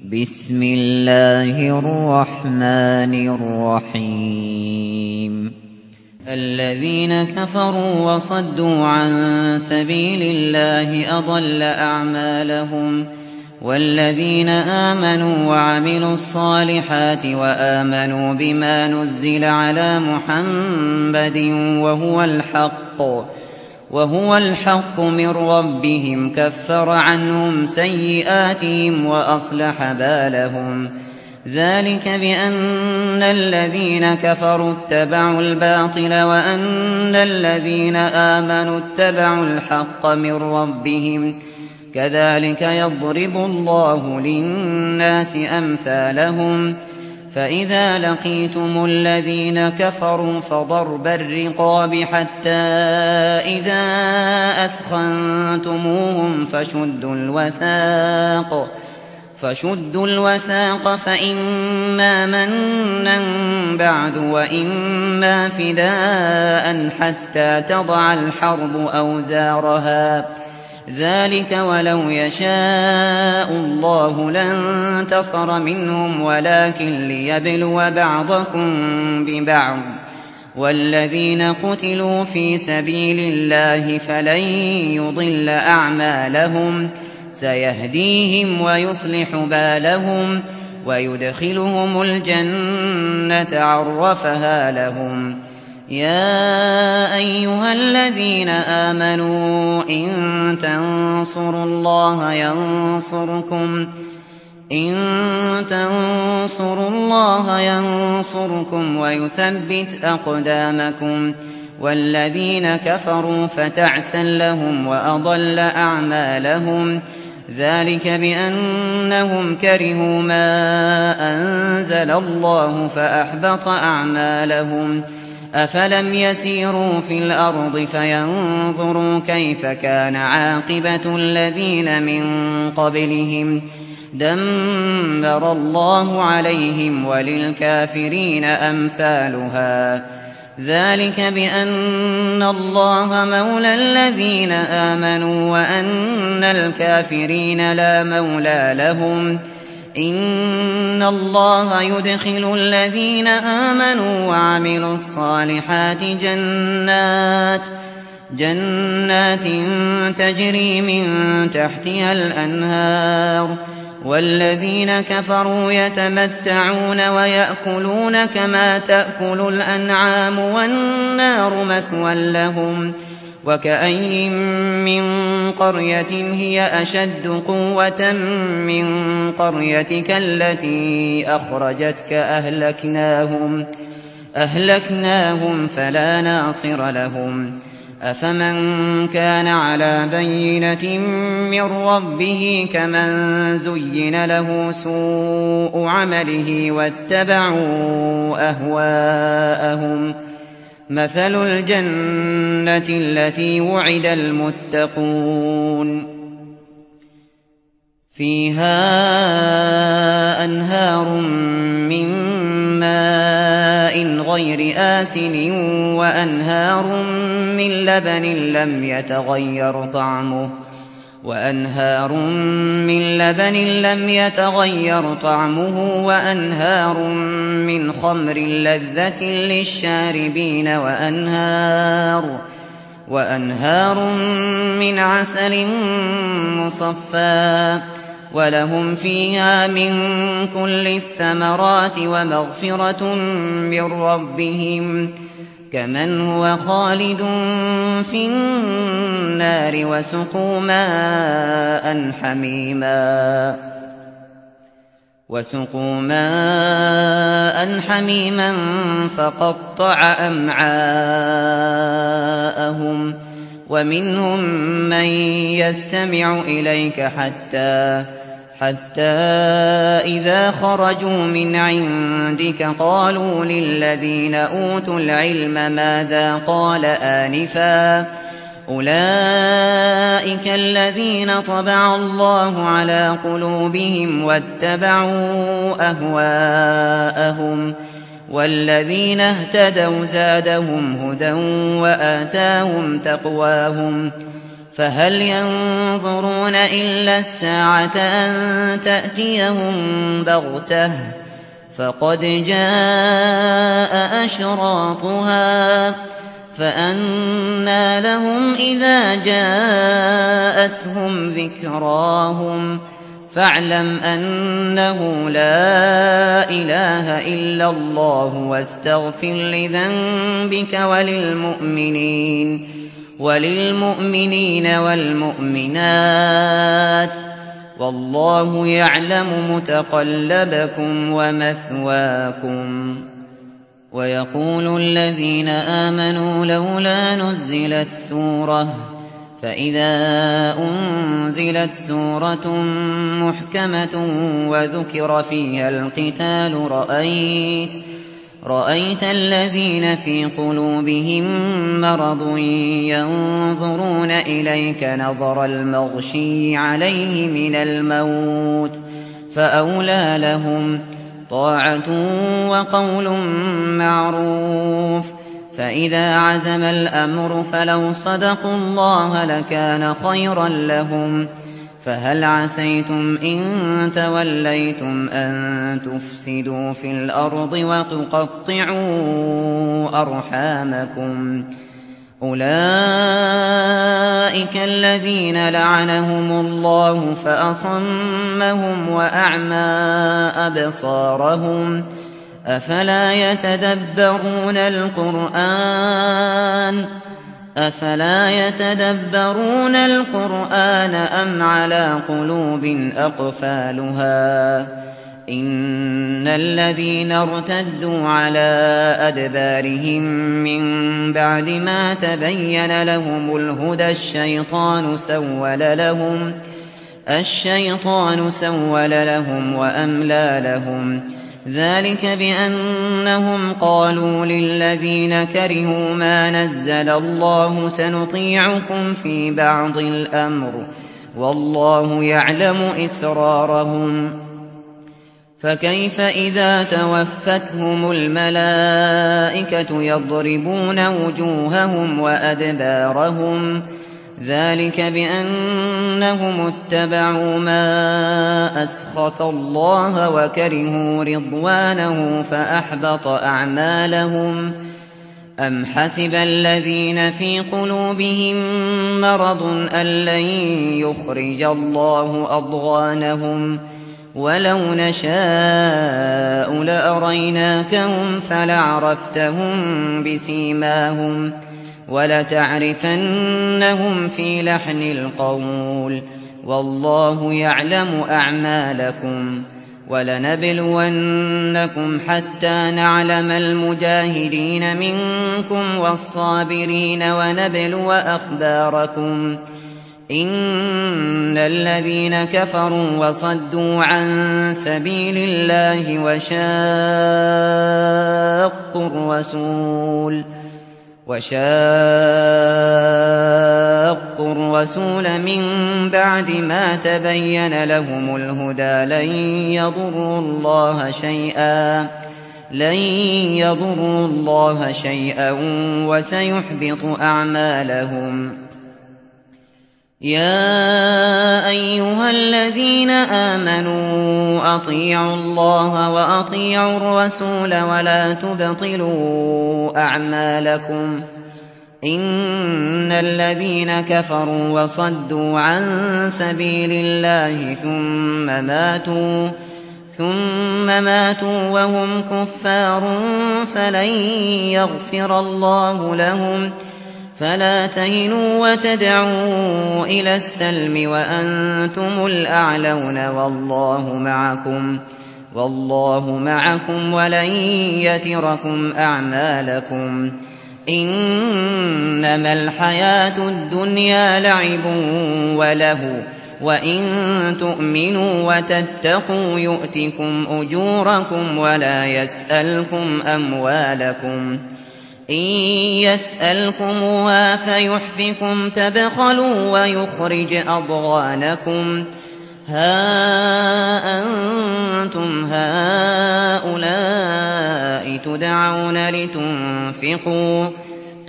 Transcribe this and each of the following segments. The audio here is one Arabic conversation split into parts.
بسم الله الرحمن الرحيم الذين كفروا وصدوا عن سبيل الله أضل أعمالهم والذين آمنوا وعملوا الصالحات وآمنوا بما نزل على محمد وهو الحق من ربهم كفر عنهم سيئاتهم وأصلح بالهم ذلك بأن الذين كفروا اتبعوا الباطل وأن الذين آمنوا اتبعوا الحق من ربهم كذلك يضرب الله للناس أمثالهم فإذا لقيتم الذين كفروا فضرب الرقاب حتى إذا أثخنتموهم فشدوا الوثاق فإما منا بعد وإما فداء حتى تضع الحرب أوزارها ذلك ولو يشاء الله لانتصر منهم ولكن ليبلو بعضكم ببعض والذين قتلوا في سبيل الله فلن يضل أعمالهم سيهديهم ويصلح بالهم ويدخلهم الجنة عرفها لهم يا أيها الذين آمنوا إن تنصروا الله ينصركم ويثبت أقدامكم والذين كفروا فتعسا لهم وأضل أعمالهم ذلك بأنهم كرهوا ما أنزل الله فأحبط أعمالهم أفلم يسيروا في الأرض فينظروا كيف كان عاقبة الذين من قبلهم دمر الله عليهم وللكافرين أمثالها ذلك بأن الله مولى الذين آمنوا وأن الكافرين لا مولى لهم إن الله يدخل الذين آمنوا وعملوا الصالحات جنات تجري من تحتها الأنهار والذين كفروا يتمتعون ويأكلون كما تأكل الأنعام والنار مثوى لهم وكأين من قرية هي أشد قوة من قريتك التي أخرجتك أهلكناهم فلا ناصر لهم أفمن كان على بينة من ربه كمن زين له سوء عمله واتبعوا أهواءهم مثل الجنة التي وعد المتقون فيها أنهار من ماء غير آسن وأنهار من لبن لم يتغير طعمه وأنهار من خمر لذة للشاربين وأنهار من عسل مصفى ولهم فيها من كل الثمرات ومغفرة من ربهم كمن هو خالد في النار وسقوا ماء حميما فقطع أمعاءهم ومنهم من يستمع إليك حتى إذا خرجوا من عندك قالوا للذين أوتوا العلم ماذا قال آنفا أولئك الذين طبع الله على قلوبهم واتبعوا أهواءهم والذين اهتدوا زادهم هدى وآتاهم تقواهم فهل ينظرون إلا الساعة أن تأتيهم بغتة فقد جاء أشراطها فأنى لهم إذا جاءتهم ذكراهم فاعلم أنه لا إله إلا الله واستغفر لذنبك وللمؤمنين والمؤمنات والله يعلم متقلبكم ومثواكم. ويقول الذين آمنوا لولا نزلت سورة فإذا أنزلت سورة محكمة وذكر فيها القتال رأيت الذين في قلوبهم مرض ينظرون إليك نظر المغشي عليه من الموت فأولى لهم طاعة وقول معروف. فإذا عزم الأمر فلو صدقوا الله لكان خيرا لهم. فهل عسيتم إن توليتم أن تفسدوا في الأرض وتقطعوا أرحامكم أولئك الذين لعنهم الله فأصمهم وأعمى أبصارهم أفلا يتدبرون القرآن أم على قلوب أقفالها إن الذين ارتدوا على أدبارهم من بعد ما تبين لهم الهدى الشيطان سول لهم وأملى لهم ذلك بأنهم قالوا للذين كرهوا ما نزل الله سنطيعكم في بعض الأمر والله يعلم إسرارهم. فكيف إذا توفتهم الملائكة يضربون وجوههم وأدبارهم ذلك بأنهم اتبعوا ما أسخط الله وكرهوا رضوانه فأحبط أعمالهم. أم حسب الذين في قلوبهم مرض أن لن يخرج الله أضغانهم ولو نشاء لأريناكهم فلعرفتهم بسيماهم ولتعرفنهم في لحن القول والله يعلم أعمالكم. ولنبلونكم حتى نعلم المجاهدين منكم والصابرين ونبلو أخباركم. إن الذين كفروا وصدوا عن سبيل الله وشاقوا الرسول من بعد ما تبين لهم الهدى لن يضروا الله شيئا وسيحبط أعمالهم. يا أيها الذين آمنوا أطيعوا الله وأطيعوا الرسول ولا تبطلوا أعمالكم. إن الذين كفروا وصدوا عن سبيل الله ثم ماتوا وهم كفار فلن يغفر الله لهم. فلا تهنوا وتدعوا إلى السلم وأنتم الأعلون والله معكم ولن يتركم أعمالكم. إنما الحياة الدنيا لعب وله وإن تؤمنوا وتتقوا يؤتكم أجوركم ولا يسألكم أموالكم. إن يسألكموها فيحفكم تبخلوا ويخرج أضغانكم. ها أنتم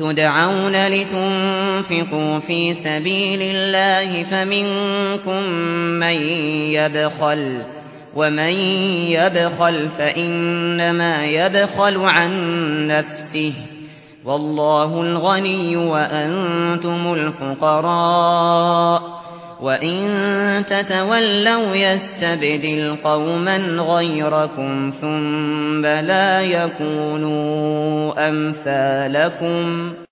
تدعون لتنفقوا في سبيل الله فمنكم من يبخل ومن يبخل فإنما يبخل عن نفسه والله الغني وأنتم الفقراء وإن تتولوا يستبدل قوما غيركم ثم لا يكونوا أمثالكم